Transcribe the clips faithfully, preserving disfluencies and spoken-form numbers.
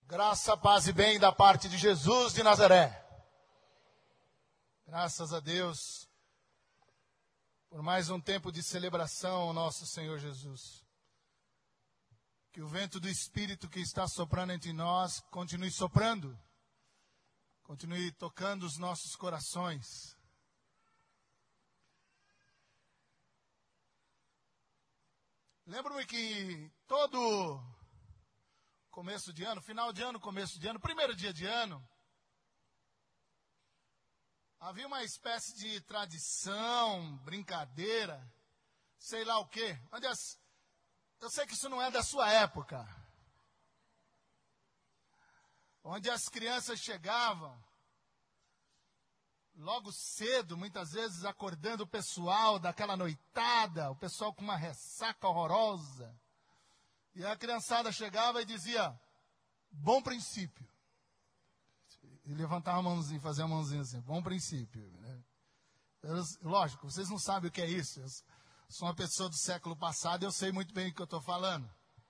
Graça, paz e bem da parte de Jesus de Nazaré. Graças a Deus por mais um tempo de celebração ao nosso Senhor Jesus. Que o vento do Espírito que está soprando entre nós continue soprando, continue tocando os nossos corações. Lembro-me que todo começo de ano, final de ano, começo de ano, primeiro dia de ano, havia uma espécie de tradição, brincadeira, sei lá o quê. Onde as, eu sei que isso não é da sua época. Onde as crianças chegavam, logo cedo, muitas vezes acordando o pessoal daquela noitada, o pessoal com uma ressaca horrorosa. E a criançada chegava e dizia, bom princípio. E levantava a mãozinha, fazia a mãozinha assim, bom princípio. Né? Eu, lógico, vocês não sabem o que é isso. Eu sou uma pessoa do século passado, eu sei muito bem o que eu estou falando.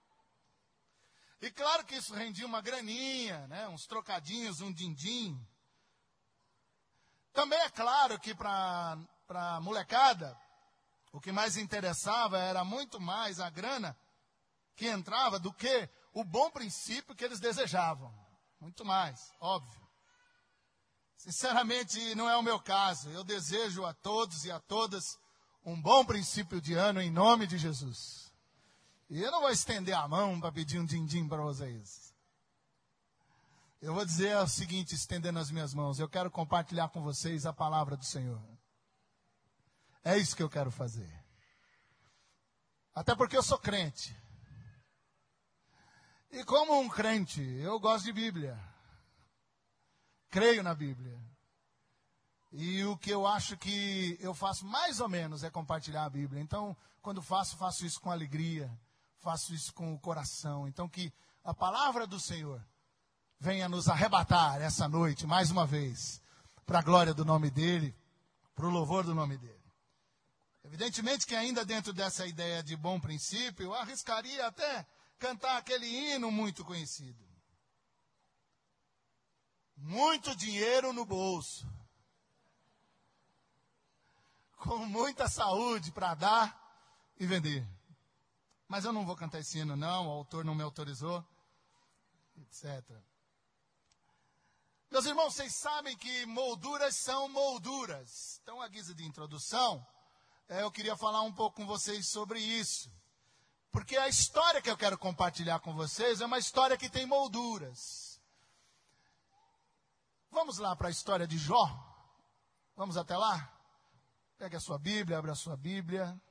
E claro que isso rendia uma graninha, né? Uns trocadinhos, um din-din. Também é claro que para a molecada, o que mais interessava era muito mais a grana que entrava do que o bom princípio que eles desejavam. Muito mais, óbvio. Sinceramente, não é o meu caso. Eu desejo a todos e a todas um bom princípio de ano em nome de Jesus. E eu não vou estender a mão para pedir um din-din para vocês. Eu vou dizer o seguinte, estendendo as minhas mãos. Eu quero compartilhar com vocês a palavra do Senhor. É isso que eu quero fazer. Até porque eu sou crente. E como um crente, eu gosto de Bíblia. Creio na Bíblia. E o que eu acho que eu faço mais ou menos é compartilhar a Bíblia. Então, quando faço, faço isso com alegria. Faço isso com o coração. Então, que a palavra do Senhor venha nos arrebatar essa noite, mais uma vez, para a glória do nome dEle, para o louvor do nome dEle. Evidentemente que ainda dentro dessa ideia de bom princípio, eu arriscaria até cantar aquele hino muito conhecido. Muito dinheiro no bolso. Com muita saúde para dar e vender. Mas eu não vou cantar esse hino não, o autor não me autorizou, etcétera. Meus irmãos, vocês sabem que molduras são molduras. Então, à guisa de introdução, eu queria falar um pouco com vocês sobre isso. Porque a história que eu quero compartilhar com vocês é uma história que tem molduras. Vamos lá para a história de Jó? Vamos até lá? Pegue a sua Bíblia, abra a sua Bíblia.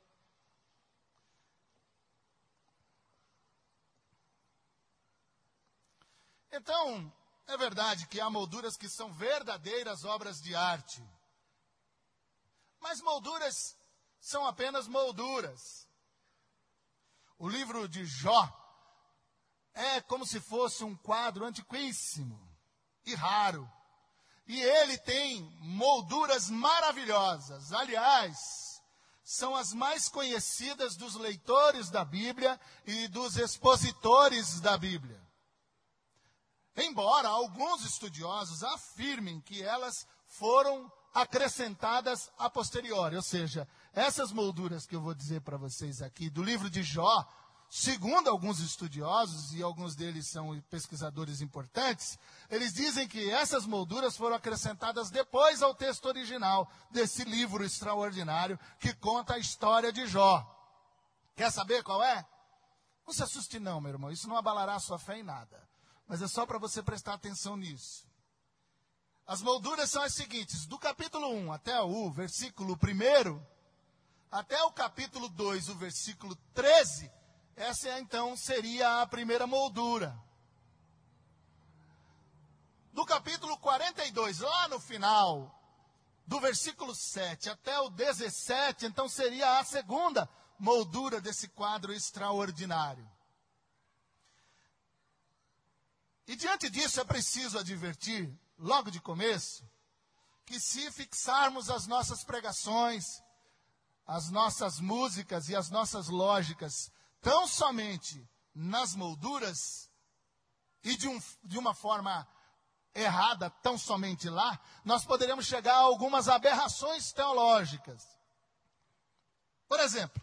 Então, é verdade que há molduras que são verdadeiras obras de arte. Mas molduras são apenas molduras. O livro de Jó é como se fosse um quadro antiquíssimo e raro. E ele tem molduras maravilhosas. Aliás, são as mais conhecidas dos leitores da Bíblia e dos expositores da Bíblia. Embora alguns estudiosos afirmem que elas foram acrescentadas a posteriori, ou seja, essas molduras que eu vou dizer para vocês aqui do livro de Jó, segundo alguns estudiosos, e alguns deles são pesquisadores importantes, eles dizem que essas molduras foram acrescentadas depois ao texto original desse livro extraordinário que conta a história de Jó. Quer saber qual é? Não se assuste não, meu irmão, isso não abalará a sua fé em nada, mas é só para você prestar atenção nisso. As molduras são as seguintes, do capítulo um até o versículo um, até o capítulo dois, o versículo treze, essa então seria a primeira moldura. Do capítulo quarenta e dois, lá no final, do versículo sete até o dezessete, então seria a segunda moldura desse quadro extraordinário. E diante disso é preciso advertir, logo de começo, que se fixarmos as nossas pregações, as nossas músicas e as nossas lógicas tão somente nas molduras, e de, um, de uma forma errada, tão somente lá, nós poderíamos chegar a algumas aberrações teológicas. Por exemplo,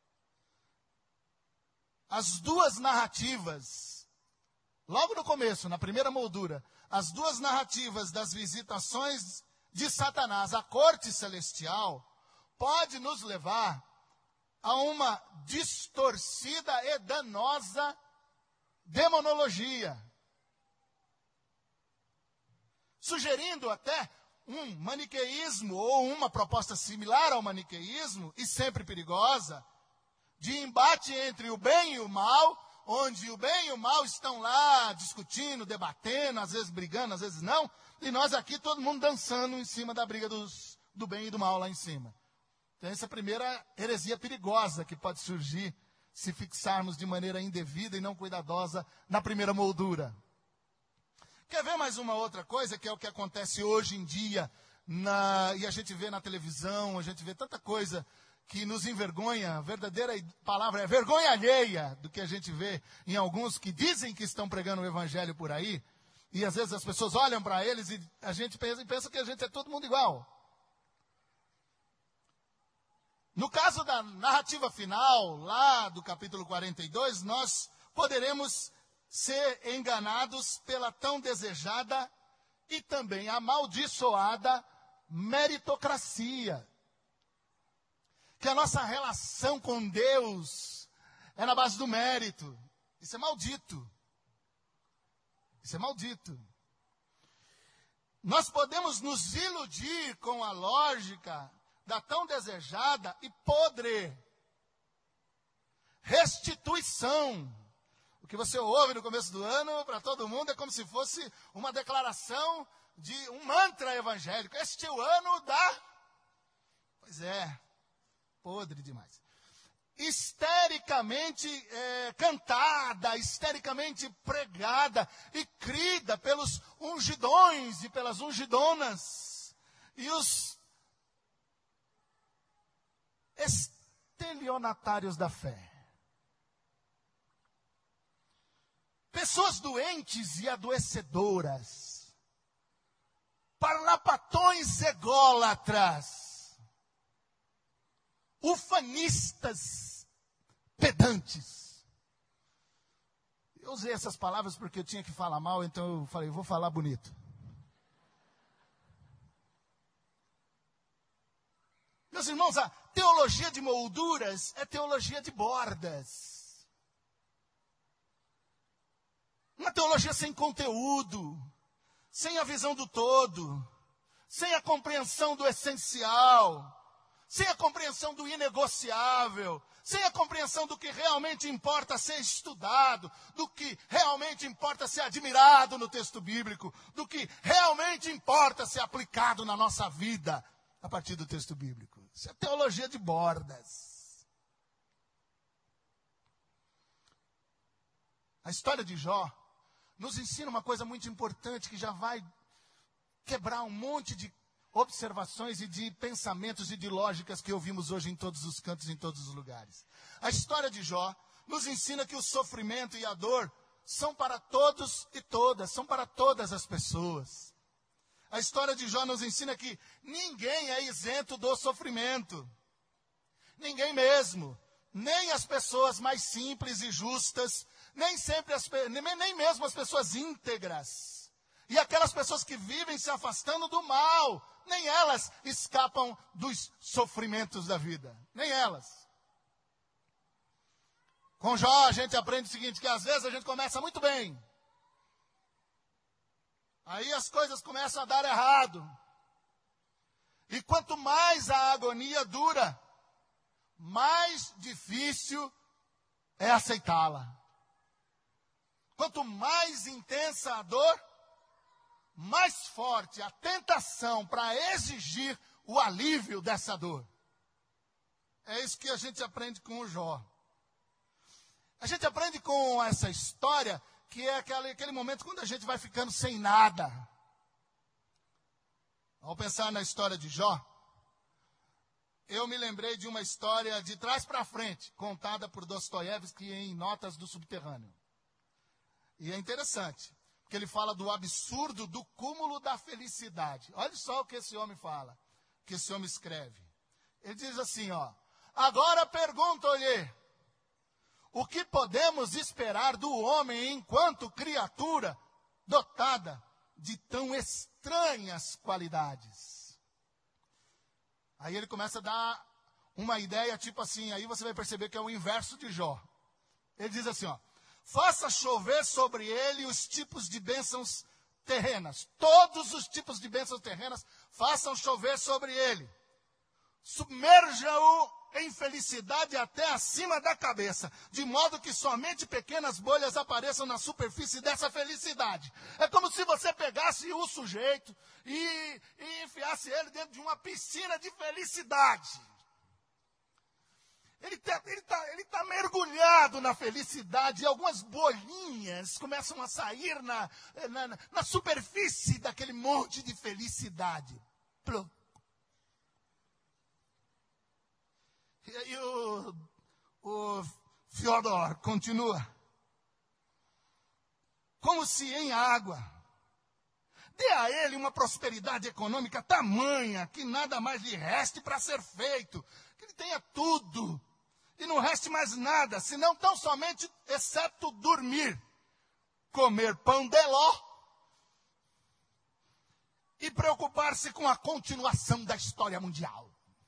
as duas narrativas, logo no começo, na primeira moldura, as duas narrativas das visitações de Satanás à corte celestial, pode nos levar a uma distorcida e danosa demonologia, sugerindo até um maniqueísmo ou uma proposta similar ao maniqueísmo, e sempre perigosa, de embate entre o bem e o mal, onde o bem e o mal estão lá discutindo, debatendo, às vezes brigando, às vezes não, e nós aqui todo mundo dançando em cima da briga dos, do bem e do mal lá em cima. Então essa é a primeira heresia perigosa que pode surgir se fixarmos de maneira indevida e não cuidadosa na primeira moldura. Quer ver mais uma outra coisa, que é o que acontece hoje em dia, na, e a gente vê na televisão, a gente vê tanta coisa que nos envergonha, a verdadeira palavra é vergonha alheia do que a gente vê em alguns que dizem que estão pregando o evangelho por aí, e às vezes as pessoas olham para eles e a gente pensa, pensa que a gente é todo mundo igual. No caso da narrativa final, lá do capítulo quarenta e dois, nós poderemos ser enganados pela tão desejada e também amaldiçoada meritocracia. Que a nossa relação com Deus é na base do mérito. Isso é maldito. Isso é maldito. Nós podemos nos iludir com a lógica da tão desejada e podre restituição. O que você ouve no começo do ano para todo mundo é como se fosse uma declaração de um mantra evangélico. Este é o ano da... Pois é, podre demais. Histericamente é, cantada, histericamente pregada e crida pelos ungidões e pelas ungidonas. E os estelionatários da fé. Pessoas doentes e adoecedoras. Parlapatões ególatras. Ufanistas pedantes. Eu usei essas palavras porque eu tinha que falar mal, então eu falei, vou falar bonito. Meus irmãos, a teologia de molduras é teologia de bordas. Uma teologia sem conteúdo, sem a visão do todo, sem a compreensão do essencial, sem a compreensão do inegociável, sem a compreensão do que realmente importa ser estudado, do que realmente importa ser admirado no texto bíblico, do que realmente importa ser aplicado na nossa vida a partir do texto bíblico. Isso é teologia de bordas. A história de Jó nos ensina uma coisa muito importante que já vai quebrar um monte de observações e de pensamentos e de lógicas que ouvimos hoje em todos os cantos, em todos os lugares. A história de Jó nos ensina que o sofrimento e a dor são para todos e todas, são para todas as pessoas. A história de Jó nos ensina que ninguém é isento do sofrimento. Ninguém mesmo. Nem as pessoas mais simples e justas, nem sempre as, nem mesmo as pessoas íntegras. E aquelas pessoas que vivem se afastando do mal, nem elas escapam dos sofrimentos da vida. Nem elas. Com Jó a gente aprende o seguinte, que às vezes a gente começa muito bem. Aí as coisas começam a dar errado. E quanto mais a agonia dura, mais difícil é aceitá-la. Quanto mais intensa a dor, mais forte a tentação para exigir o alívio dessa dor. É isso que a gente aprende com o Jó. A gente aprende com essa história que é aquele, aquele momento quando a gente vai ficando sem nada. Ao pensar na história de Jó, eu me lembrei de uma história de trás para frente, contada por Dostoiévski em Notas do Subterrâneo. E é interessante, porque ele fala do absurdo do cúmulo da felicidade. Olha só o que esse homem fala, o que esse homem escreve. Ele diz assim, ó, agora pergunto-lhe, o que podemos esperar do homem enquanto criatura dotada de tão estranhas qualidades? Aí ele começa a dar uma ideia tipo assim, aí você vai perceber que é o inverso de Jó. Ele diz assim, ó, faça chover sobre ele os tipos de bênçãos terrenas. Todos os tipos de bênçãos terrenas façam chover sobre ele. Submerja-o em felicidade até acima da cabeça, de modo que somente pequenas bolhas apareçam na superfície dessa felicidade. É como se você pegasse o sujeito e, e enfiasse ele dentro de uma piscina de felicidade. Ele está ele tá, ele tá mergulhado na felicidade e algumas bolinhas começam a sair na, na, na superfície daquele monte de felicidade. Plum. E aí o, o Fyodor continua. Como se em água dê a ele uma prosperidade econômica tamanha que nada mais lhe reste para ser feito. Que ele tenha tudo e não reste mais nada, senão tão somente, exceto dormir, comer pão de ló e preocupar-se com a continuação da história mundial.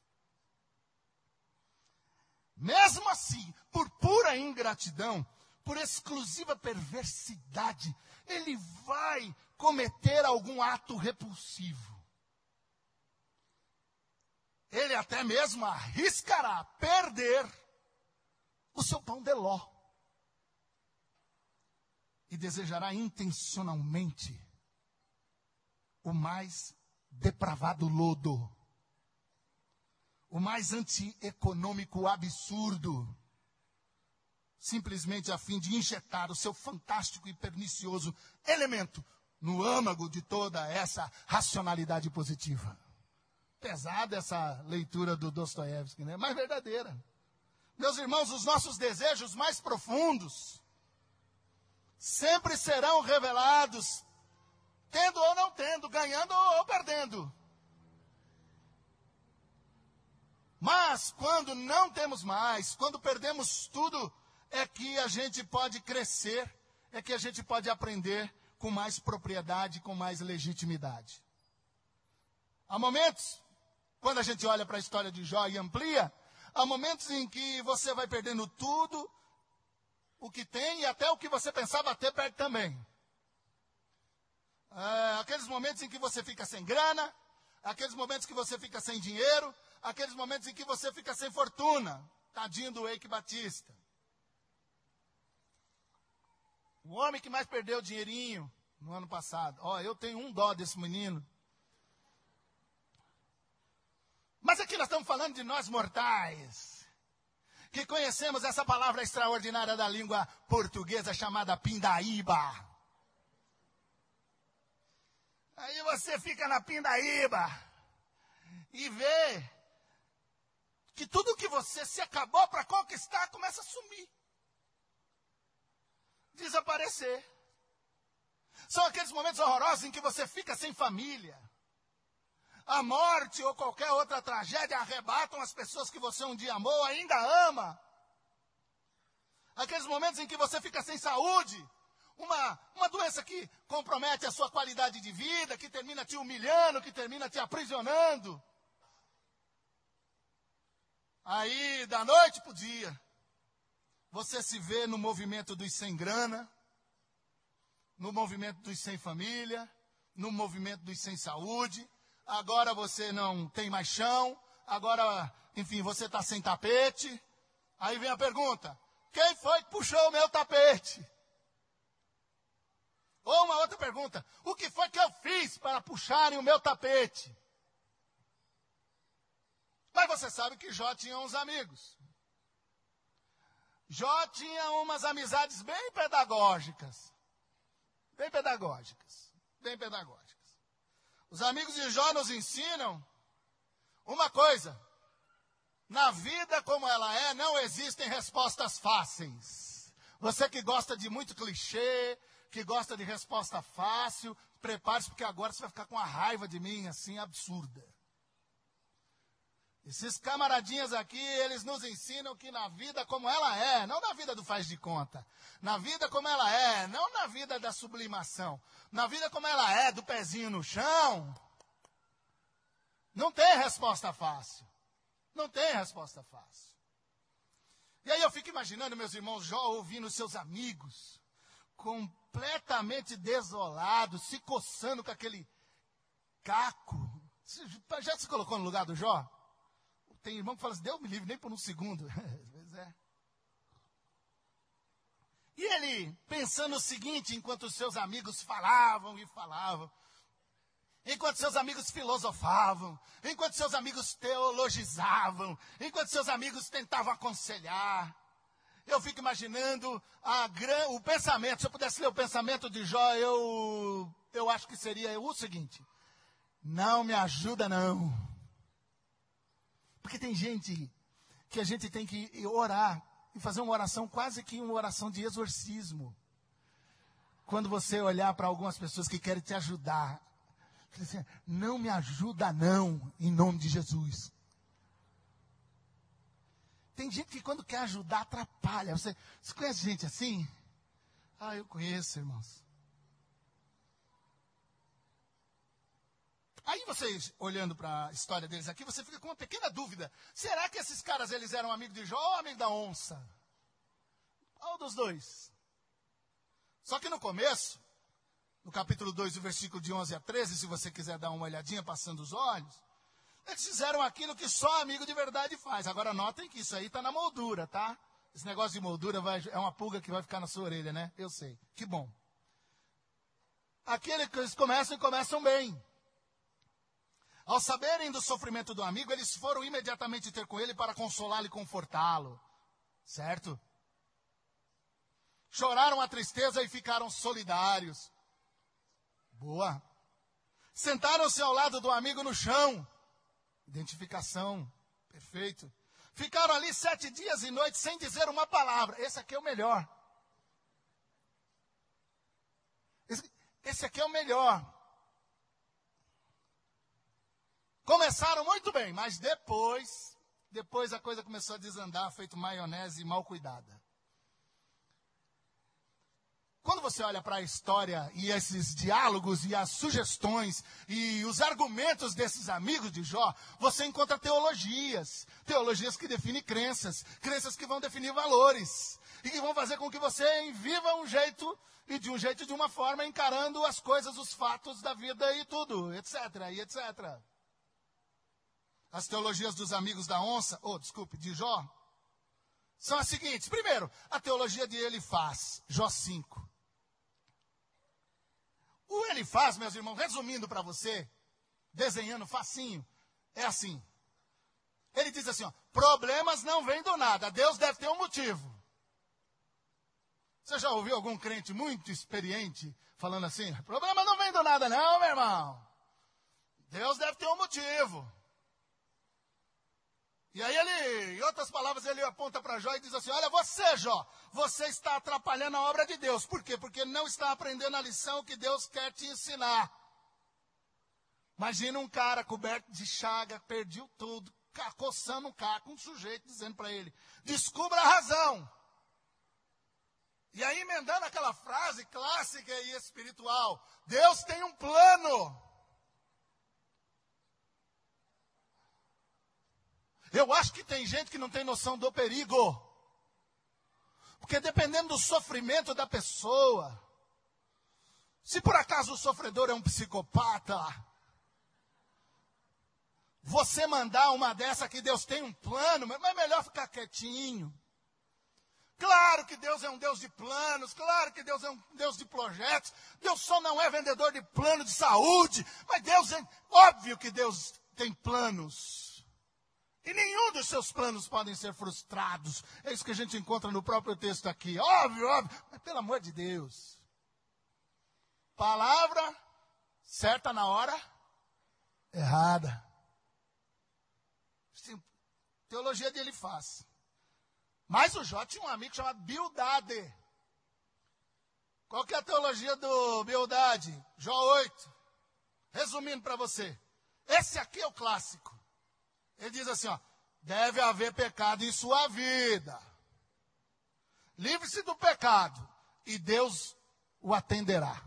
Mesmo assim, por pura ingratidão, por exclusiva perversidade, ele vai cometer algum ato repulsivo. Ele até mesmo arriscará perder o seu pão de ló. E desejará intencionalmente o mais depravado lodo. O mais antieconômico absurdo, simplesmente a fim de injetar o seu fantástico e pernicioso elemento no âmago de toda essa racionalidade positiva. Pesada essa leitura do Dostoiévski, né? Mas verdadeira. Meus irmãos, os nossos desejos mais profundos sempre serão revelados, tendo ou não tendo, ganhando ou perdendo. Mas quando não temos mais, quando perdemos tudo, é que a gente pode crescer, é que a gente pode aprender com mais propriedade, com mais legitimidade. Há momentos, quando a gente olha para a história de Jó e amplia, há momentos em que você vai perdendo tudo, o que tem e até o que você pensava ter perde também. É, aqueles momentos em que você fica sem grana, aqueles momentos que você fica sem dinheiro, aqueles momentos em que você fica sem fortuna. Tadinho do Eike Batista. O homem que mais perdeu dinheirinho no ano passado. Ó, eu tenho um dó desse menino. Mas aqui nós estamos falando de nós mortais, que conhecemos essa palavra extraordinária da língua portuguesa chamada pindaíba. Aí você fica na pindaíba e vê que tudo que você se acabou para conquistar começa a sumir. Desaparecer. São aqueles momentos horrorosos em que você fica sem família. A morte ou qualquer outra tragédia arrebatam as pessoas que você um dia amou, ainda ama. Aqueles momentos em que você fica sem saúde. Uma, uma doença que compromete a sua qualidade de vida, que termina te humilhando, que termina te aprisionando. Aí, da noite para o dia, você se vê no movimento dos sem grana, no movimento dos sem família, no movimento dos sem saúde. Agora você não tem mais chão, agora, enfim, você está sem tapete. Aí vem a pergunta, quem foi que puxou o meu tapete? Ou uma outra pergunta, o que foi que eu fiz para puxarem o meu tapete? Mas você sabe que Jó tinha uns amigos. Jó tinha umas amizades bem pedagógicas. Bem pedagógicas. Bem pedagógicas. Os amigos de Jó nos ensinam uma coisa. Na vida como ela é, não existem respostas fáceis. Você que gosta de muito clichê, que gosta de resposta fácil, prepare-se, porque agora você vai ficar com uma raiva de mim, assim, absurda. Esses camaradinhas aqui, eles nos ensinam que na vida como ela é, não na vida do faz de conta, na vida como ela é, não na vida da sublimação, na vida como ela é, do pezinho no chão, não tem resposta fácil. Não tem resposta fácil. E aí eu fico imaginando, meus irmãos, Jó ouvindo seus amigos, completamente desolados, se coçando com aquele caco. Já se colocou no lugar do Jó? Tem irmão que fala assim, Deus me livre, nem por um segundo. Pois é. E ele, pensando o seguinte, enquanto os seus amigos falavam e falavam, enquanto seus amigos filosofavam, enquanto seus amigos teologizavam, enquanto seus amigos tentavam aconselhar, eu fico imaginando a gran, o pensamento, se eu pudesse ler o pensamento de Jó, eu, eu acho que seria o seguinte, não me ajuda não. Porque tem gente que a gente tem que orar e fazer uma oração, quase que uma oração de exorcismo. Quando você olhar para algumas pessoas que querem te ajudar, assim, não me ajuda não, em nome de Jesus. Tem gente que quando quer ajudar, atrapalha. Você, você conhece gente assim? Ah, eu conheço, irmãos. Aí vocês, olhando para a história deles aqui, você fica com uma pequena dúvida. Será que esses caras, eles eram amigos de Jó ou amigos da onça? Ou dos dois? Só que no começo, no capítulo dois, o versículo de onze a treze, se você quiser dar uma olhadinha passando os olhos, eles fizeram aquilo que só amigo de verdade faz. Agora notem que isso aí está na moldura, tá? Esse negócio de moldura vai, é uma pulga que vai ficar na sua orelha, né? Eu sei. Que bom. Aquele que eles começam e começam bem. Ao saberem do sofrimento do amigo, eles foram imediatamente ter com ele para consolá-lo e confortá-lo. Certo? Choraram a tristeza e ficaram solidários. Boa. Sentaram-se ao lado do amigo no chão. Identificação. Perfeito. Ficaram ali sete dias e noites sem dizer uma palavra. Esse aqui é o melhor. Esse, esse aqui é o melhor. Começaram muito bem, mas depois, depois a coisa começou a desandar, feito maionese mal cuidada. Quando você olha para a história e esses diálogos e as sugestões e os argumentos desses amigos de Jó, você encontra teologias. Teologias que definem crenças, crenças que vão definir valores e que vão fazer com que você viva um jeito e de um jeito de uma forma encarando as coisas, os fatos da vida e tudo, etc, e etcétera. As teologias dos amigos da onça, ou, oh, desculpe, de Jó, são as seguintes. Primeiro, a teologia de Elifaz, Jó cinco. O Elifaz, meus irmãos, resumindo para você, desenhando facinho, é assim. Ele diz assim, ó, problemas não vêm do nada, Deus deve ter um motivo. Você já ouviu algum crente muito experiente falando assim, problema não vem do nada não, meu irmão. Deus deve ter um motivo. E aí ele, em outras palavras, ele aponta para Jó e diz assim, olha, você, Jó, você está atrapalhando a obra de Deus. Por quê? Porque não está aprendendo a lição que Deus quer te ensinar. Imagina um cara coberto de chaga, perdiu tudo, coçando um caco, um sujeito dizendo para ele, descubra a razão. E aí emendando aquela frase clássica e espiritual, Deus tem um plano. Eu acho que tem gente que não tem noção do perigo. Porque dependendo do sofrimento da pessoa, se por acaso o sofredor é um psicopata, você mandar uma dessa que Deus tem um plano, mas é melhor ficar quietinho. Claro que Deus é um Deus de planos, claro que Deus é um Deus de projetos, Deus só não é vendedor de plano de saúde, mas Deus é, óbvio que Deus tem planos. E nenhum dos seus planos podem ser frustrados. É isso que a gente encontra no próprio texto aqui. Óbvio, óbvio. Mas pelo amor de Deus. Palavra certa na hora errada. Sim, teologia de Elifaz. Mas o Jó tinha um amigo chamado Bildade. Qual que é a teologia do Bildade? Jó oito. Resumindo para você. Esse aqui é o clássico. Ele diz assim, ó. Deve haver pecado em sua vida. Livre-se do pecado e Deus o atenderá.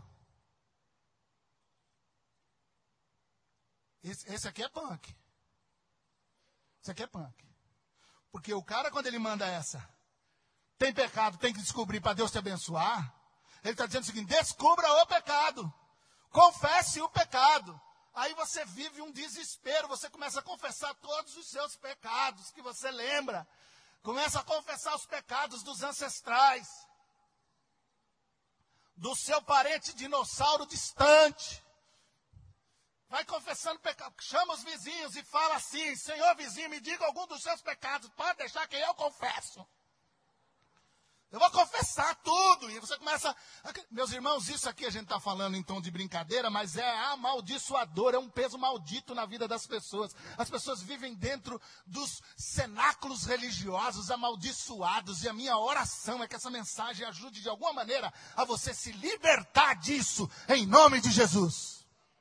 Esse, esse aqui é punk. Esse aqui é punk. Porque o cara, quando ele manda essa, tem pecado, tem que descobrir para Deus te abençoar. Ele está dizendo o seguinte, descubra o pecado. Confesse o pecado. Aí você vive um desespero, você começa a confessar todos os seus pecados que você lembra. Começa a confessar os pecados dos ancestrais. Do seu parente dinossauro distante. Vai confessando pecado, chama os vizinhos e fala assim, Senhor vizinho, me diga algum dos seus pecados, pode deixar que eu confesso. Eu vou confessar tudo. E você começa... Meus irmãos, isso aqui a gente está falando em tom de brincadeira, mas é amaldiçoador, é um peso maldito na vida das pessoas. As pessoas vivem dentro dos cenáculos religiosos amaldiçoados. E a minha oração é que essa mensagem ajude de alguma maneira a você se libertar disso, em nome de Jesus.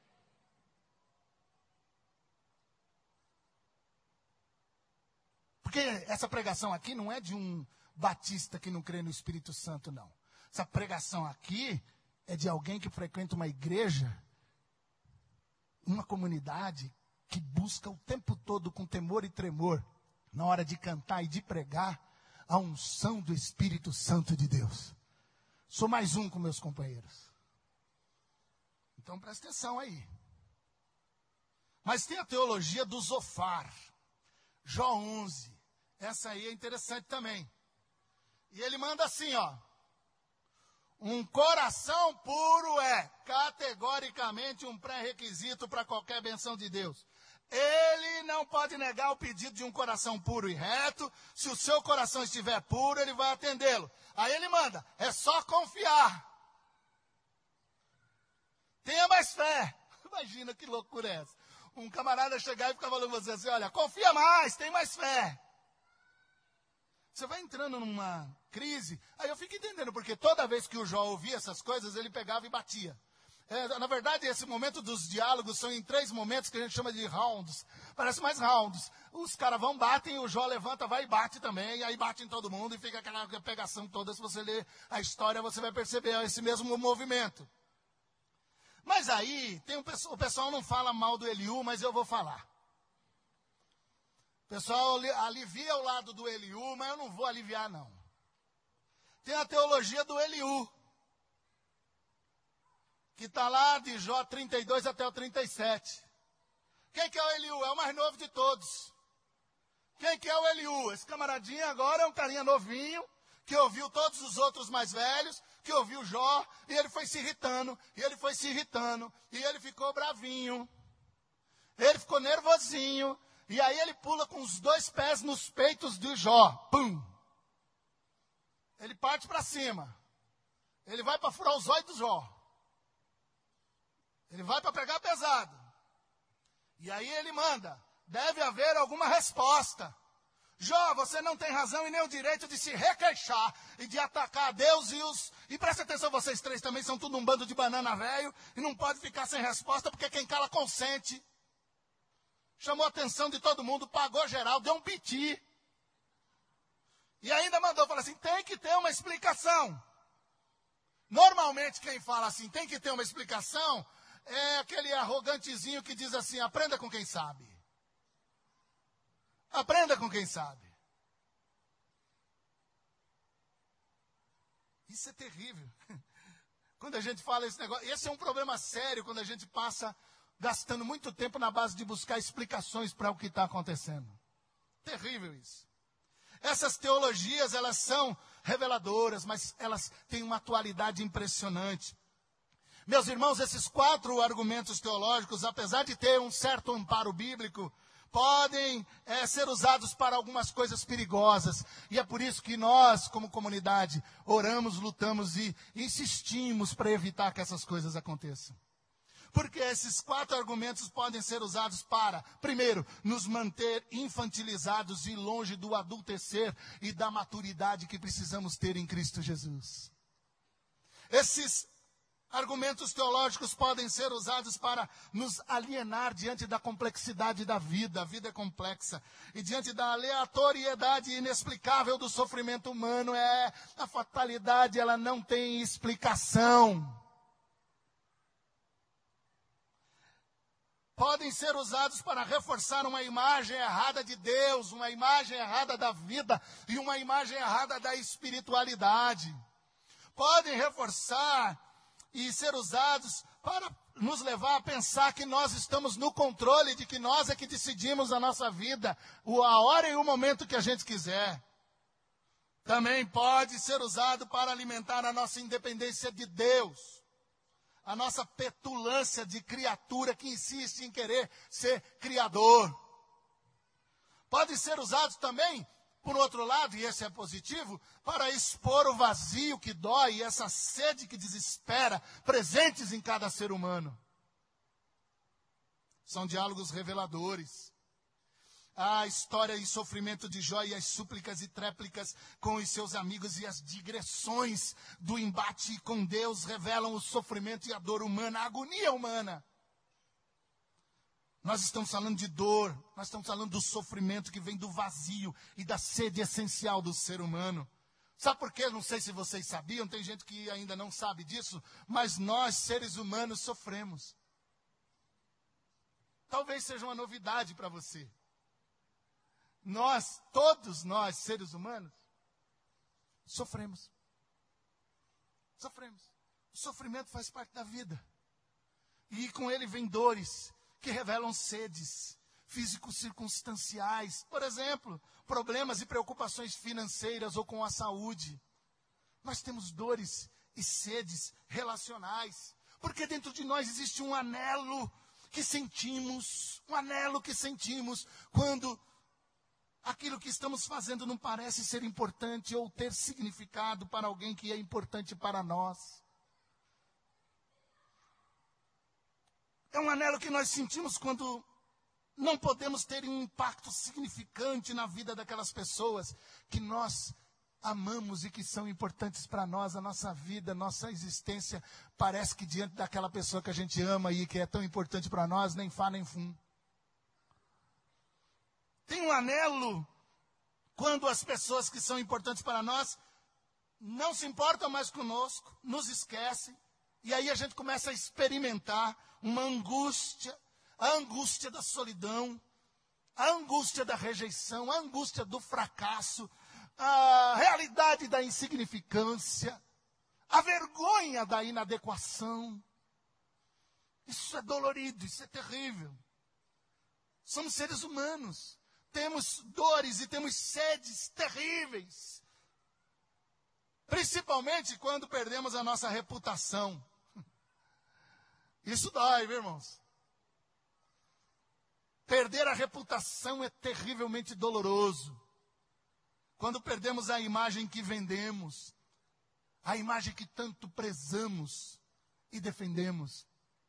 Porque essa pregação aqui não é de um batista que não crê no Espírito Santo, não. Essa pregação aqui é de alguém que frequenta uma igreja, uma comunidade que busca o tempo todo com temor e tremor, na hora de cantar e de pregar, a unção do Espírito Santo de Deus. Sou mais um com meus companheiros. Então presta atenção aí. Mas tem a teologia do Zofar. Jó onze. Essa aí é interessante também. E ele manda assim, ó. Um coração puro é categoricamente um pré-requisito para qualquer benção de Deus. Ele não pode negar o pedido de um coração puro e reto. Se o seu coração estiver puro, ele vai atendê-lo. Aí ele manda, é só confiar. Tenha mais fé. Imagina que loucura é essa. Um camarada chegar e ficar falando com você assim, olha, confia mais, tem mais fé. Você vai entrando numa crise, aí eu fico entendendo, porque toda vez que o Jó ouvia essas coisas, ele pegava e batia. É, na verdade, esse momento dos diálogos são em três momentos que a gente chama de rounds. Parece mais rounds. Os caras vão, batem, o Jó levanta, vai e bate também, e aí bate em todo mundo, e fica aquela pegação toda. Se você ler a história, você vai perceber esse mesmo movimento. Mas aí, tem um, o pessoal não fala mal do Eliú, mas eu vou falar. O pessoal alivia o lado do Eliú, mas eu não vou aliviar, não. Tem a teologia do Eliú, que está lá de Jó trinta e dois até o trinta e sete. Quem que é o Eliú? É o mais novo de todos. Quem que é o Eliú? Esse camaradinho agora é um carinha novinho, que ouviu todos os outros mais velhos, que ouviu Jó, e ele foi se irritando, e ele foi se irritando, e ele ficou bravinho, ele ficou nervosinho, e aí ele pula com os dois pés nos peitos de Jó, pum! Ele parte para cima, ele vai para furar os olhos do Jó, ele vai para pegar pesado, e aí ele manda, deve haver alguma resposta. Jó, você não tem razão e nem o direito de se requeixar e de atacar a Deus e os... E presta atenção, vocês três também são tudo um bando de banana velho e não pode ficar sem resposta porque quem cala consente. Chamou a atenção de todo mundo, pagou geral, deu um piti. E ainda mandou, falou assim, tem que ter uma explicação. Normalmente quem fala assim, tem que ter uma explicação, é aquele arrogantezinho que diz assim, aprenda com quem sabe. Aprenda com quem sabe. Isso é terrível. Quando a gente fala esse negócio, esse é um problema sério quando a gente passa gastando muito tempo na base de buscar explicações para o que está acontecendo. Terrível isso. Essas teologias, elas são reveladoras, mas elas têm uma atualidade impressionante. Meus irmãos, esses quatro argumentos teológicos, apesar de ter um certo amparo bíblico, podem é, ser usados para algumas coisas perigosas. E é por isso que nós, como comunidade, oramos, lutamos e insistimos para evitar que essas coisas aconteçam. Porque esses quatro argumentos podem ser usados para, primeiro, nos manter infantilizados e longe do adultecer e da maturidade que precisamos ter em Cristo Jesus. Esses argumentos teológicos podem ser usados para nos alienar diante da complexidade da vida. A vida é complexa. E diante da aleatoriedade inexplicável do sofrimento humano, é, a fatalidade ela não tem explicação. Podem ser usados para reforçar uma imagem errada de Deus, uma imagem errada da vida e uma imagem errada da espiritualidade. Podem reforçar e ser usados para nos levar a pensar que nós estamos no controle, de que nós é que decidimos a nossa vida, a hora e o momento que a gente quiser. Também pode ser usado para alimentar a nossa independência de Deus, a nossa petulância de criatura que insiste em querer ser criador. Pode ser usado também, por outro lado, e esse é positivo, para expor o vazio que dói e essa sede que desespera, presentes em cada ser humano. São diálogos reveladores. A história e sofrimento de Jó e as súplicas e tréplicas com os seus amigos e as digressões do embate com Deus revelam o sofrimento e a dor humana, a agonia humana. Nós estamos falando de dor, nós estamos falando do sofrimento que vem do vazio e da sede essencial do ser humano. Sabe por quê? Não sei se vocês sabiam, tem gente que ainda não sabe disso, mas nós, seres humanos, sofremos. Talvez seja uma novidade para você. Nós, todos nós, seres humanos, sofremos. Sofremos. O sofrimento faz parte da vida. E com ele vem dores que revelam sedes físicos circunstanciais. Por exemplo, problemas e preocupações financeiras ou com a saúde. Nós temos dores e sedes relacionais. Porque dentro de nós existe um anelo que sentimos, um anelo que sentimos quando aquilo que estamos fazendo não parece ser importante ou ter significado para alguém que é importante para nós. É um anelo que nós sentimos quando não podemos ter um impacto significante na vida daquelas pessoas que nós amamos e que são importantes para nós. A nossa vida, a nossa existência, parece que diante daquela pessoa que a gente ama e que é tão importante para nós, nem fá nem fum. Tem um anelo quando as pessoas que são importantes para nós não se importam mais conosco, nos esquecem. E aí a gente começa a experimentar uma angústia, a angústia da solidão, a angústia da rejeição, a angústia do fracasso, a realidade da insignificância, a vergonha da inadequação. Isso é dolorido, isso é terrível. Somos seres humanos, temos dores e temos sedes terríveis. Principalmente quando perdemos a nossa reputação. Isso dói, viu, irmãos? Perder a reputação é terrivelmente doloroso. Quando perdemos a imagem que vendemos, a imagem que tanto prezamos e defendemos.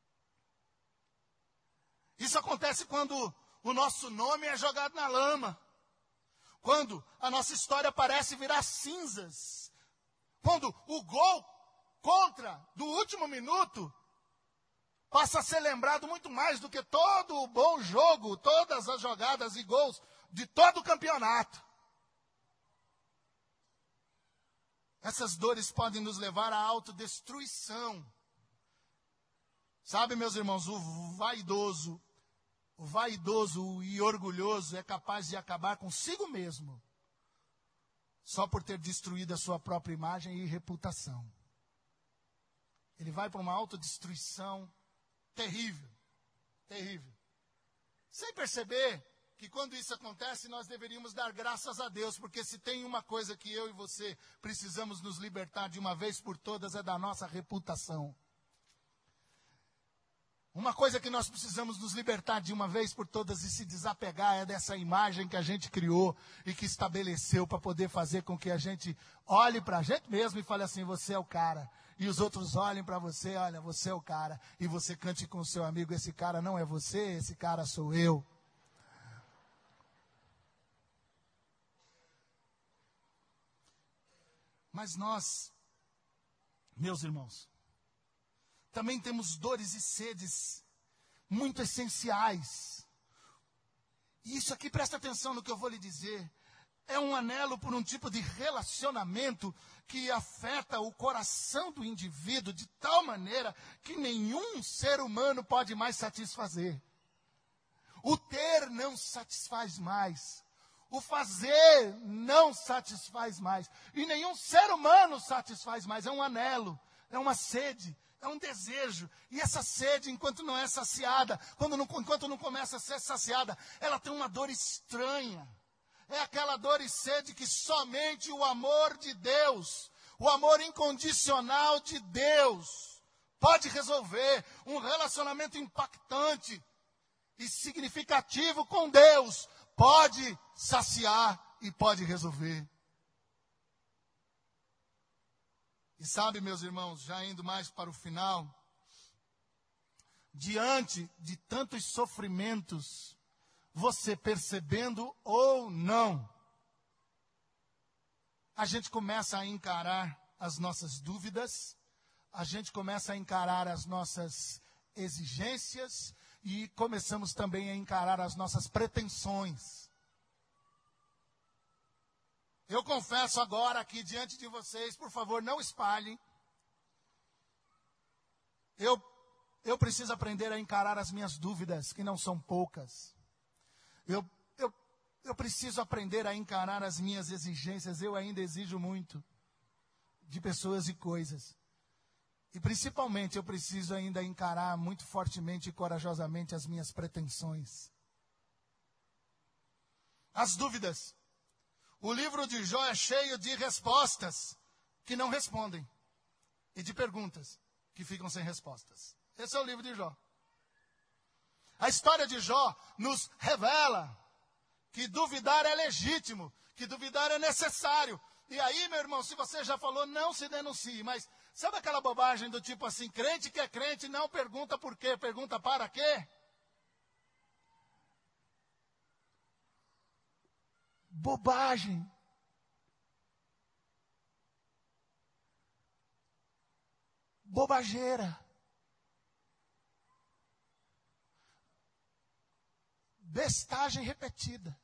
Isso acontece quando o nosso nome é jogado na lama. Quando a nossa história parece virar cinzas. Quando o gol contra do último minuto passa a ser lembrado muito mais do que todo o bom jogo, todas as jogadas e gols de todo o campeonato. Essas dores podem nos levar à autodestruição. Sabe, meus irmãos, o vaidoso, o vaidoso e orgulhoso é capaz de acabar consigo mesmo, só por ter destruído a sua própria imagem e reputação. Ele vai para uma autodestruição terrível, terrível. Sem perceber que quando isso acontece, nós deveríamos dar graças a Deus, porque se tem uma coisa que eu e você precisamos nos libertar de uma vez por todas, é da nossa reputação. Uma coisa que nós precisamos nos libertar de uma vez por todas e se desapegar é dessa imagem que a gente criou e que estabeleceu para poder fazer com que a gente olhe para a gente mesmo e fale assim, você é o cara. E os outros olhem para você, olha, você é o cara. E você cante com o seu amigo, esse cara não é você, esse cara sou eu. Mas nós Meus irmãos, também temos dores e sedes muito essenciais. E isso aqui, presta atenção no que eu vou lhe dizer. É um anelo por um tipo de relacionamento que afeta o coração do indivíduo de tal maneira que nenhum ser humano pode mais satisfazer. O ter não satisfaz mais. O fazer não satisfaz mais. E nenhum ser humano satisfaz mais. É um anelo, é uma sede, é um desejo. E essa sede, enquanto não é saciada, quando não, enquanto não começa a ser saciada, ela tem uma dor estranha. É aquela dor e sede que somente o amor de Deus, o amor incondicional de Deus, pode resolver. Um relacionamento impactante e significativo com Deus pode saciar e pode resolver. E sabe, meus irmãos, já indo mais para o final, diante de tantos sofrimentos, você percebendo ou não, a gente começa a encarar as nossas dúvidas, a gente começa a encarar as nossas exigências e começamos também a encarar as nossas pretensões. Eu confesso agora aqui diante de vocês, por favor, não espalhem. Eu, eu preciso aprender a encarar as minhas dúvidas, que não são poucas. Eu, eu, eu preciso aprender a encarar as minhas exigências. Eu ainda exijo muito de pessoas e coisas. E principalmente eu preciso ainda encarar muito fortemente e corajosamente as minhas pretensões. As dúvidas. O livro de Jó é cheio de respostas que não respondem. E de perguntas que ficam sem respostas. Esse é o livro de Jó. A história de Jó nos revela que duvidar é legítimo, que duvidar é necessário. E aí, meu irmão, se você já falou, não se denuncie. Mas sabe aquela bobagem do tipo assim, crente que é crente não pergunta por quê, pergunta para quê? Bobagem. Bobageira. Bestagem repetida.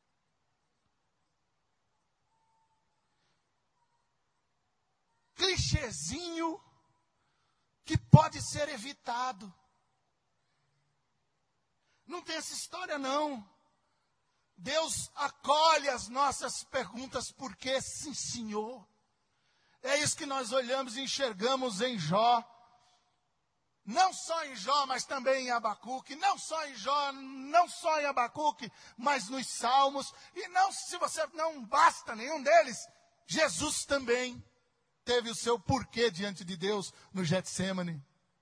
Clichêzinho que pode ser evitado. Não tem essa história, não. Deus acolhe as nossas perguntas, porque sim, Senhor. É isso que nós olhamos e enxergamos em Jó. Não só em Jó, mas também em Abacuque. Não só em Jó, não só em Abacuque, mas nos Salmos. E não, se você não basta nenhum deles, Jesus também teve o seu porquê diante de Deus no Getsêmani.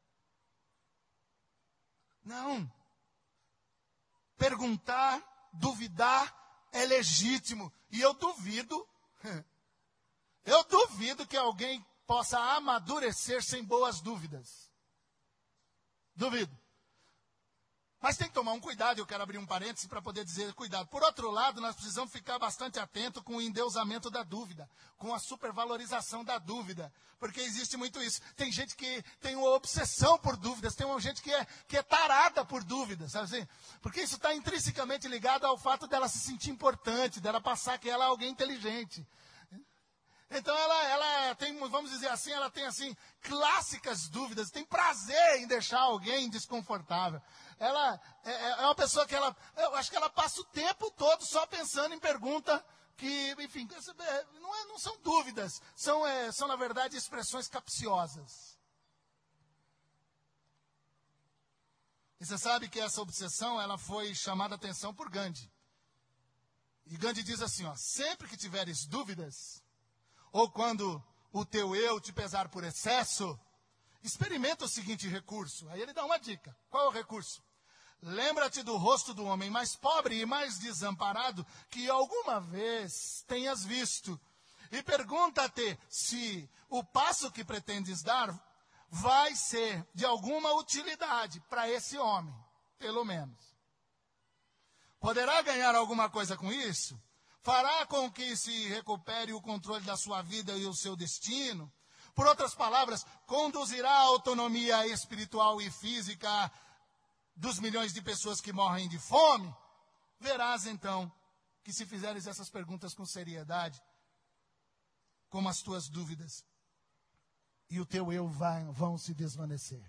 Não. Perguntar, duvidar é legítimo. E eu duvido, eu duvido que alguém possa amadurecer sem boas dúvidas. Duvido. Mas tem que tomar um cuidado, eu quero abrir um parêntese para poder dizer cuidado. Por outro lado, nós precisamos ficar bastante atentos com o endeusamento da dúvida, com a supervalorização da dúvida, porque existe muito isso. Tem gente que tem uma obsessão por dúvidas, tem uma gente que é, que é tarada por dúvidas, sabe assim? Porque isso está intrinsecamente ligado ao fato dela se sentir importante, dela passar que ela é alguém inteligente. Então ela, ela tem, vamos dizer assim, ela tem assim, clássicas dúvidas, tem prazer em deixar alguém desconfortável. Ela é, é uma pessoa que ela, eu acho que ela passa o tempo todo só pensando em pergunta que, enfim, não, é, não são dúvidas, são, é, são na verdade expressões capciosas. E você sabe que essa obsessão, ela foi chamada a atenção por Gandhi. E Gandhi diz assim, ó, sempre que tiveres dúvidas, ou quando o teu eu te pesar por excesso, experimenta o seguinte recurso. Aí ele dá uma dica. Qual é o recurso? Lembra-te do rosto do homem mais pobre e mais desamparado que alguma vez tenhas visto. E pergunta-te se o passo que pretendes dar vai ser de alguma utilidade para esse homem, pelo menos. Poderá ganhar alguma coisa com isso? Fará com que se recupere o controle da sua vida e o seu destino? Por outras palavras, conduzirá a autonomia espiritual e física dos milhões de pessoas que morrem de fome? Verás então que se fizeres essas perguntas com seriedade, como as tuas dúvidas e o teu eu vai, vão se desvanecer.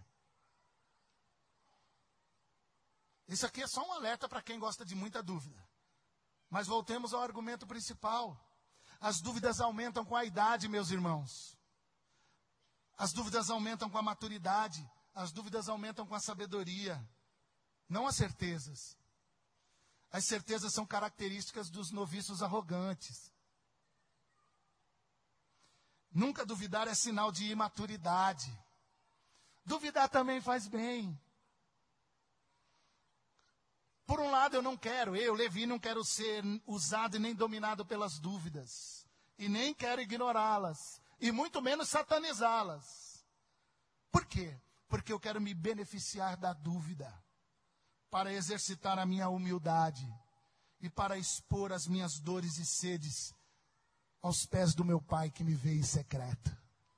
Isso aqui é só um alerta para quem gosta de muita dúvida. Mas voltemos ao argumento principal. As dúvidas aumentam com a idade, meus irmãos. As dúvidas aumentam com a maturidade. As dúvidas aumentam com a sabedoria. Não as certezas. As certezas são características dos noviços arrogantes. Nunca duvidar é sinal de imaturidade. Duvidar também faz bem. Por um lado, eu não quero, eu, Levi, não quero ser usado e nem dominado pelas dúvidas. E nem quero ignorá-las. E muito menos satanizá-las. Por quê? Porque eu quero me beneficiar da dúvida. Para exercitar a minha humildade. E para expor as minhas dores e sedes aos pés do meu Pai que me vê em secreto.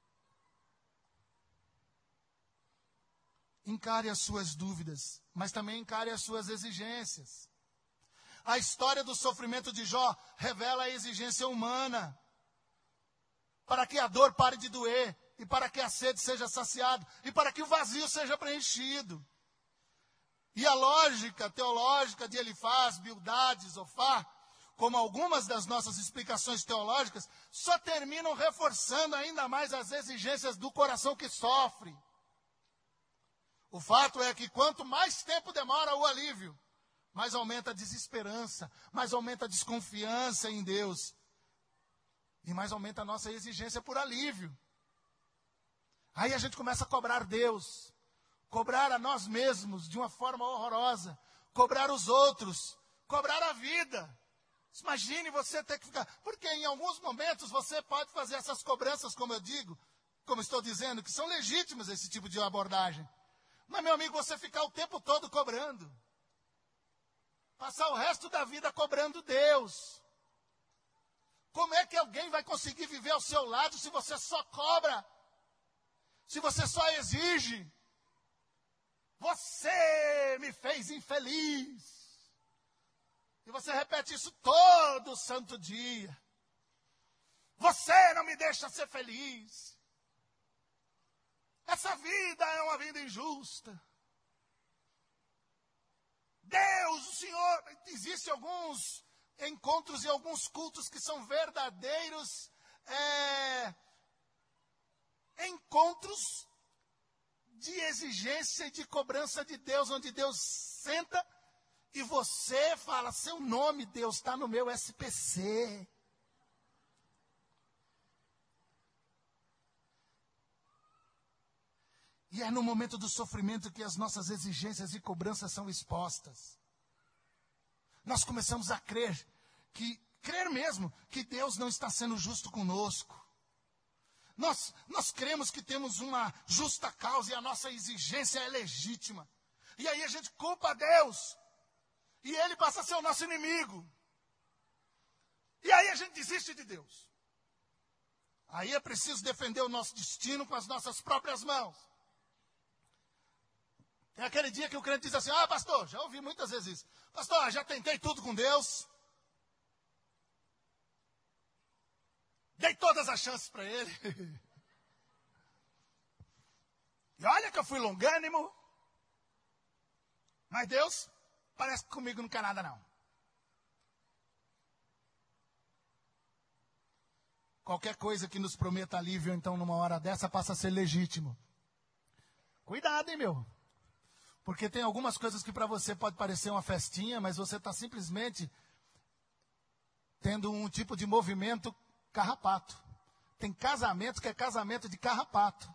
Encare as suas dúvidas, mas também encare as suas exigências. A história do sofrimento de Jó revela a exigência humana. Para que a dor pare de doer, e para que a sede seja saciada, e para que o vazio seja preenchido. E a lógica teológica de Elifaz, Bildade, Zofar, como algumas das nossas explicações teológicas, só terminam reforçando ainda mais as exigências do coração que sofre. O fato é que quanto mais tempo demora o alívio, mais aumenta a desesperança, mais aumenta a desconfiança em Deus. E mais aumenta a nossa exigência por alívio. Aí a gente começa a cobrar Deus, cobrar a nós mesmos de uma forma horrorosa, cobrar os outros, cobrar a vida. Imagine você ter que ficar... Porque em alguns momentos você pode fazer essas cobranças, como eu digo, como estou dizendo, que são legítimas esse tipo de abordagem. Mas, meu amigo, você ficar o tempo todo cobrando. Passar o resto da vida cobrando Deus. Como é que alguém vai conseguir viver ao seu lado se você só cobra? Se você só exige? Você me fez infeliz. E você repete isso todo santo dia. Você não me deixa ser feliz. Essa vida é uma vida injusta. Deus, o Senhor, existem alguns encontros e alguns cultos que são verdadeiros é, encontros de exigência e de cobrança de Deus, onde Deus senta e você fala, seu nome, Deus, está no meu S P C. E é no momento do sofrimento que as nossas exigências e cobranças são expostas. Nós começamos a crer, que, crer mesmo, que Deus não está sendo justo conosco. Nós, nós cremos que temos uma justa causa e a nossa exigência é legítima. E aí a gente culpa Deus. E Ele passa a ser o nosso inimigo. E aí a gente desiste de Deus. Aí é preciso defender o nosso destino com as nossas próprias mãos. Tem aquele dia que o crente diz assim, ah, pastor, já ouvi muitas vezes isso. Pastor, já tentei tudo com Deus. Dei todas as chances para Ele. E olha que eu fui longânimo. Mas Deus, parece que comigo não quer nada não. Qualquer coisa que nos prometa alívio, então, numa hora dessa, passa a ser legítimo. Cuidado, hein, meu? Porque tem algumas coisas que para você pode parecer uma festinha, mas você está simplesmente tendo um tipo de movimento carrapato. Tem casamento que é casamento de carrapato.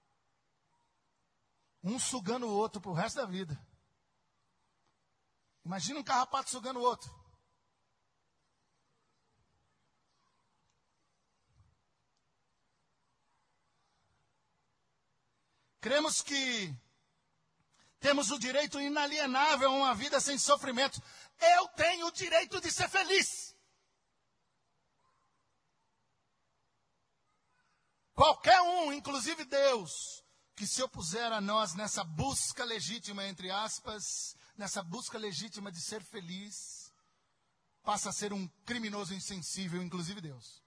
Um sugando o outro para o resto da vida. Imagina um carrapato sugando o outro. Cremos que temos o direito inalienável a uma vida sem sofrimento. Eu tenho o direito de ser feliz. Qualquer um, inclusive Deus, que se opuser a nós nessa busca legítima, entre aspas, nessa busca legítima de ser feliz, passa a ser um criminoso insensível, inclusive Deus.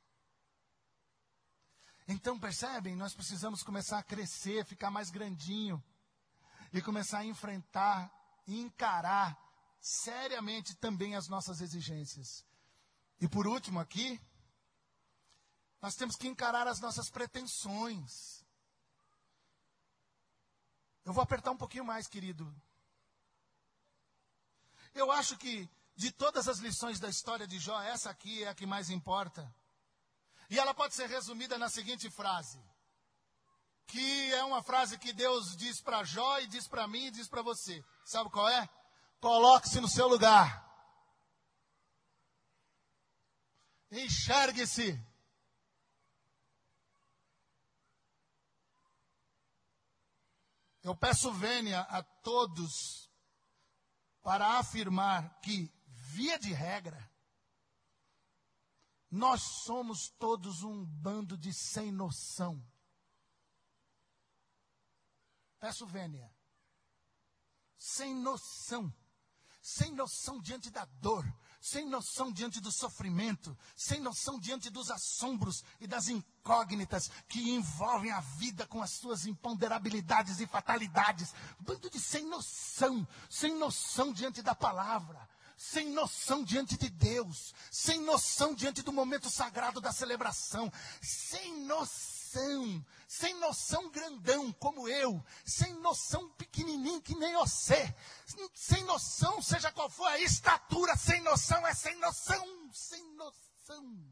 Então, percebem? Nós precisamos começar a crescer, ficar mais grandinho e começar a enfrentar e encarar seriamente também as nossas exigências. E por último aqui, nós temos que encarar as nossas pretensões. Eu vou apertar um pouquinho mais, querido. Eu acho que de todas as lições da história de Jó, essa aqui é a que mais importa. E ela pode ser resumida na seguinte frase, que é uma frase que Deus diz para Jó e diz para mim e diz para você. Sabe qual é? Coloque-se no seu lugar. Enxergue-se. Eu peço vênia a todos para afirmar que, via de regra, nós somos todos um bando de sem noção. Peço vênia. Sem noção. Sem noção diante da dor. Sem noção diante do sofrimento. Sem noção diante dos assombros e das incógnitas que envolvem a vida com as suas imponderabilidades e fatalidades. Bando de sem noção. Sem noção diante da palavra. Sem noção diante de Deus, sem noção diante do momento sagrado da celebração, sem noção, sem noção grandão como eu, sem noção pequenininho que nem você, sem noção, seja qual for a estatura, sem noção é sem noção, sem noção.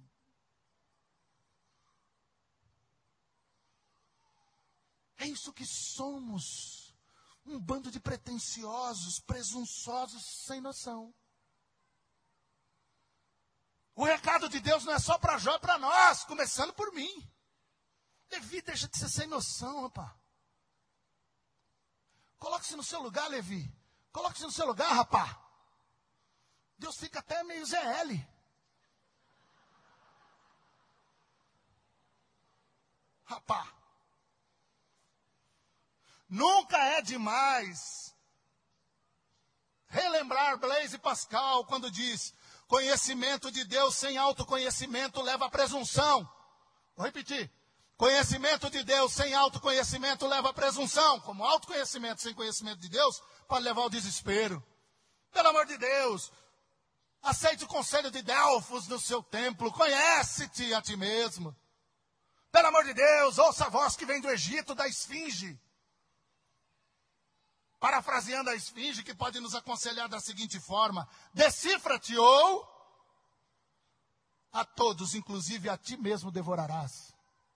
É isso que somos, um bando de pretensiosos, presunçosos, sem noção. O recado de Deus não é só para Jó, é para nós, começando por mim. Levi, deixa de ser sem noção, rapaz. Coloque-se no seu lugar, Levi. Coloque-se no seu lugar, rapaz. Deus fica até meio Zé L. Rapaz. Nunca é demais relembrar Blaise Pascal quando diz: conhecimento de Deus sem autoconhecimento leva à presunção. Vou repetir. Conhecimento de Deus sem autoconhecimento leva à presunção. Como autoconhecimento sem conhecimento de Deus pode levar ao desespero. Pelo amor de Deus, aceite o conselho de Delfos no seu templo. Conhece-te a ti mesmo. Pelo amor de Deus, ouça a voz que vem do Egito, da esfinge. Parafraseando a esfinge, que pode nos aconselhar da seguinte forma: decifra-te ou a todos, inclusive a ti mesmo, devorarás.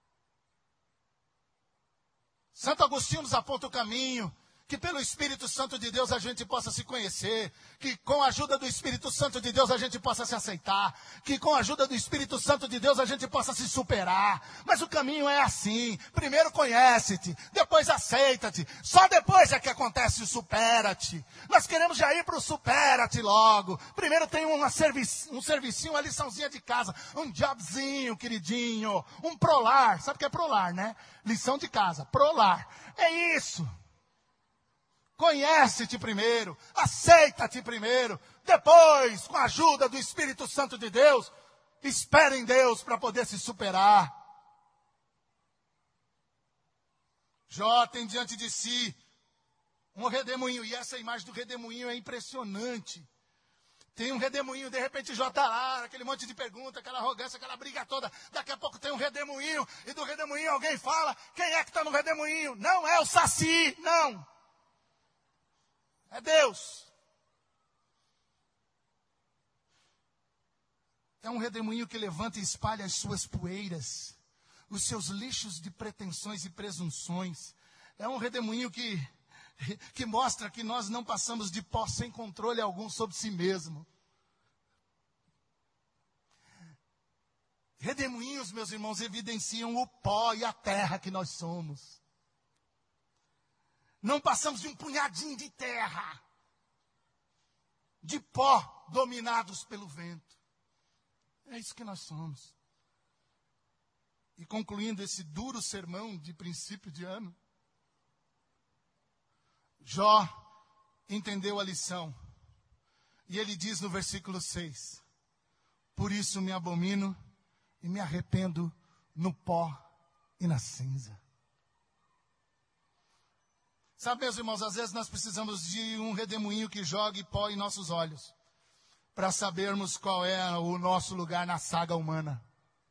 Santo Agostinho nos aponta o caminho, que pelo Espírito Santo de Deus a gente possa se conhecer, que com a ajuda do Espírito Santo de Deus a gente possa se aceitar, que com a ajuda do Espírito Santo de Deus a gente possa se superar. Mas o caminho é assim: primeiro conhece-te, depois aceita-te, só depois é que acontece o supera-te. Nós queremos já ir para o supera-te logo. Primeiro tem uma serviço, um servicinho, uma liçãozinha de casa, um jobzinho, queridinho, um prolar. Sabe o que é prolar, né? Lição de casa, prolar. É isso. Conhece-te primeiro, aceita-te primeiro, depois, com a ajuda do Espírito Santo de Deus, espera em Deus para poder se superar. Jó tem diante de si um redemoinho, e essa imagem do redemoinho é impressionante. Tem um redemoinho, de repente Jó está lá, aquele monte de pergunta, aquela arrogância, aquela briga toda. Daqui a pouco tem um redemoinho, e do redemoinho alguém fala: quem é que está no redemoinho? Não é o Saci, não. É Deus. É um redemoinho que levanta e espalha as suas poeiras, os seus lixos de pretensões e presunções. É um redemoinho que, que mostra que nós não passamos de pó sem controle algum sobre si mesmo. Redemoinhos, meus irmãos, evidenciam o pó e a terra que nós somos. Não passamos de um punhadinho de terra, de pó dominados pelo vento. É isso que nós somos. e concluindo esse duro sermão de princípio de ano, Jó entendeu a lição. E ele diz no versículo seis, por isso me abomino e me arrependo no pó e na cinza. Sabe, meus irmãos, às vezes nós precisamos de um redemoinho que jogue pó em nossos olhos, para sabermos qual é o nosso lugar na saga humana.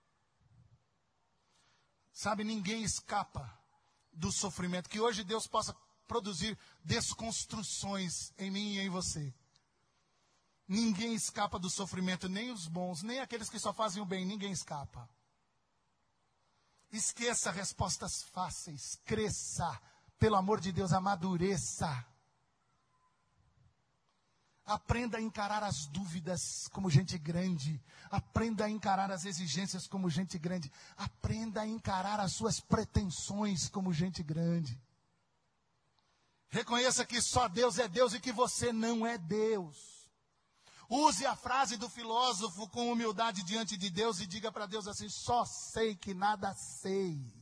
Sabe, ninguém escapa do sofrimento. Que hoje Deus possa produzir desconstruções em mim e em você. Ninguém escapa do sofrimento, nem os bons, nem aqueles que só fazem o bem, ninguém escapa. Esqueça respostas fáceis, cresça, pelo amor de Deus, amadureça. Aprenda a encarar as dúvidas como gente grande. Aprenda a encarar as exigências como gente grande. Aprenda a encarar as suas pretensões como gente grande. Reconheça que só Deus é Deus e que você não é Deus. Use a frase do filósofo com humildade diante de Deus e diga para Deus assim, só sei que nada sei.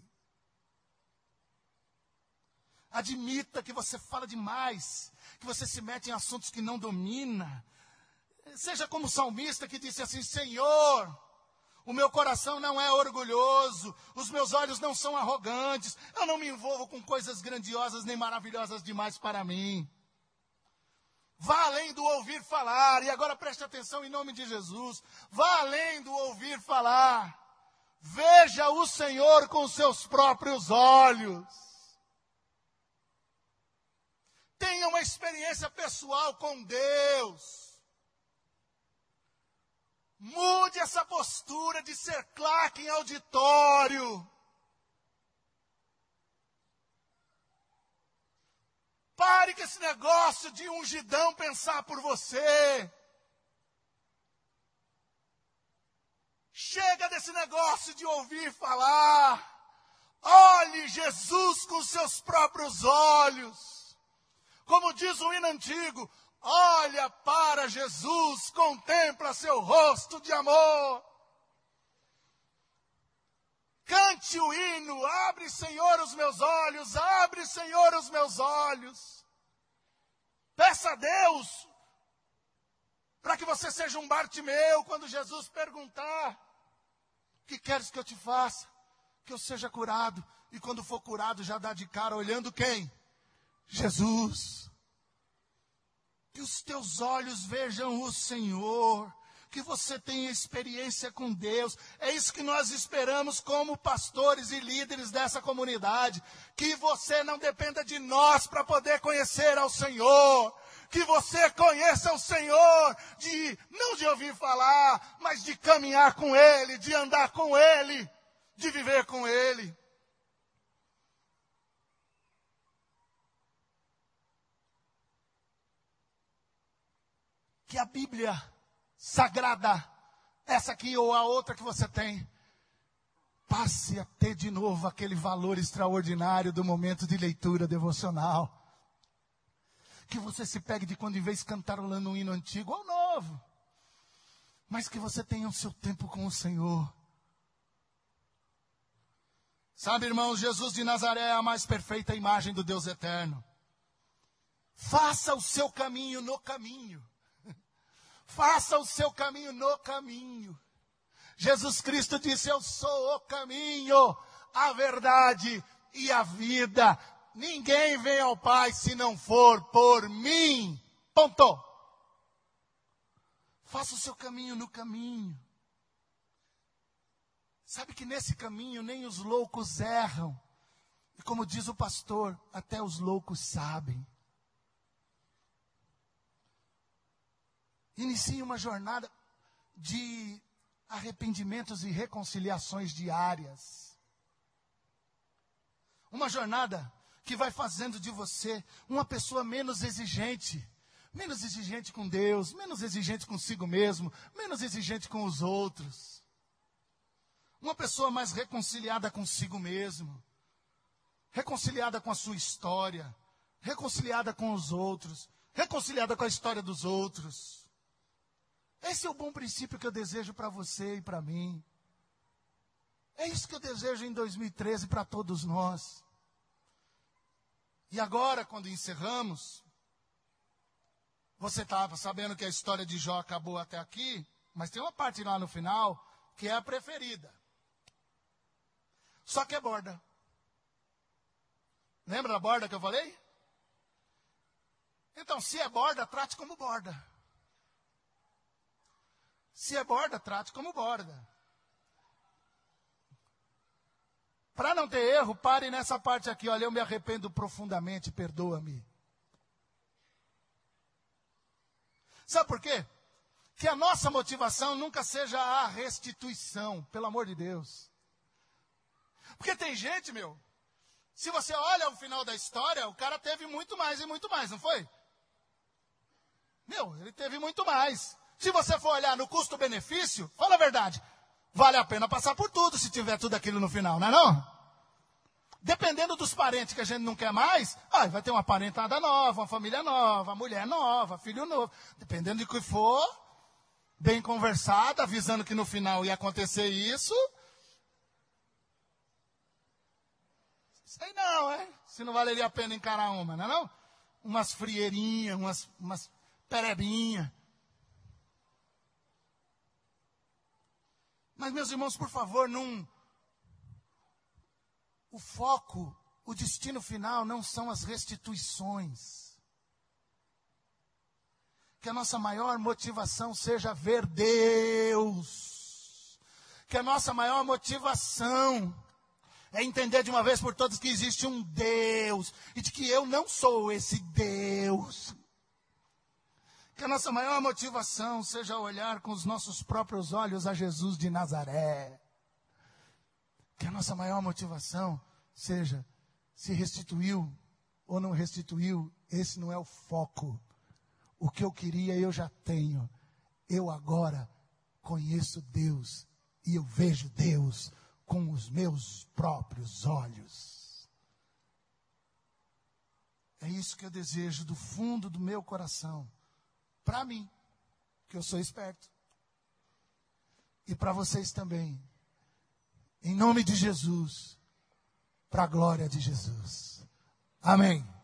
Admita que você fala demais, que você se mete em assuntos que não domina. Seja como o salmista que disse assim, Senhor, o meu coração não é orgulhoso, os meus olhos não são arrogantes, eu não me envolvo com coisas grandiosas nem maravilhosas demais para mim. Vá além do ouvir falar, e agora preste atenção em nome de Jesus, vá além do ouvir falar, veja o Senhor com seus próprios olhos. Tenha uma experiência pessoal com Deus. Mude essa postura de ser claque em auditório. Pare com esse negócio de ungidão pensar por você. Chega desse negócio de ouvir falar. Olhe Jesus com seus próprios olhos. Como diz o hino antigo, olha para Jesus, contempla seu rosto de amor. Cante o hino, abre, Senhor, os meus olhos, abre, Senhor, os meus olhos. Peça a Deus para que você seja um Bartimeu quando Jesus perguntar, o que queres que eu te faça? Que eu seja curado. E quando for curado, já dá de cara olhando quem? Jesus. Que os teus olhos vejam o Senhor. Que você tenha experiência com Deus. É isso que nós esperamos como pastores e líderes dessa comunidade. Que você não dependa de nós para poder conhecer ao Senhor. Que você conheça o Senhor, de, não de ouvir falar, mas de caminhar com Ele, de andar com Ele, de viver com Ele. Que a Bíblia sagrada, essa aqui ou a outra que você tem, passe a ter de novo aquele valor extraordinário do momento de leitura devocional. Que você se pegue de quando em vez cantarolando um hino antigo ou novo, mas que você tenha o seu tempo com o Senhor. Sabe, irmãos, Jesus de Nazaré é a mais perfeita imagem do Deus eterno. Faça o seu caminho no caminho. Faça o seu caminho no caminho. Jesus Cristo disse, eu sou o caminho, a verdade e a vida. Ninguém vem ao Pai se não for por mim. Ponto. Faça o seu caminho no caminho. Sabe que nesse caminho nem os loucos erram. E como diz o pastor, até os loucos sabem. Inicie uma jornada de arrependimentos e reconciliações diárias. Uma jornada que vai fazendo de você uma pessoa menos exigente. Menos exigente com Deus, menos exigente consigo mesmo, menos exigente com os outros. Uma pessoa mais reconciliada consigo mesmo. Reconciliada com a sua história. Reconciliada com os outros. Reconciliada com a história dos outros. Esse é o bom princípio que eu desejo para você e para mim. É isso que eu desejo em dois mil e treze para todos nós. E agora, quando encerramos, você estava sabendo que a história de Jó acabou até aqui, mas tem uma parte lá no final que é a preferida. Só que é borda. Lembra da borda que eu falei? Então, se é borda, trate como borda. Se é borda, trate como borda. Para não ter erro, pare nessa parte aqui. Olha, eu me arrependo profundamente, perdoa-me. Sabe por quê? Que a nossa motivação nunca seja a restituição, pelo amor de Deus. Porque tem gente, meu, se você olha o final da história, o cara teve muito mais e muito mais, não foi? Meu, ele teve muito mais. Se você for olhar no custo-benefício, fala a verdade, vale a pena passar por tudo se tiver tudo aquilo no final, não é não? Dependendo dos parentes que a gente não quer mais, ah, vai ter uma parentada nova, uma família nova, mulher nova, filho novo. Dependendo de que for, bem conversado, avisando que no final ia acontecer isso. Sei não, é? Se não valeria a pena encarar uma, não é não? Umas frieirinhas, umas, umas perebinhas. Mas, meus irmãos, por favor, não... O foco, o destino final não são as restituições. Que a nossa maior motivação seja ver Deus. Que a nossa maior motivação é entender de uma vez por todas que existe um Deus. E de que eu não sou esse Deus. Que a nossa maior motivação seja olhar com os nossos próprios olhos a Jesus de Nazaré. Que a nossa maior motivação seja se restituiu ou não restituiu, esse não é o foco. O que eu queria eu já tenho. Eu agora conheço Deus e eu vejo Deus com os meus próprios olhos. É isso que eu desejo do fundo do meu coração. Para mim, que eu sou esperto. E para vocês também. Em nome de Jesus, para a glória de Jesus. Amém.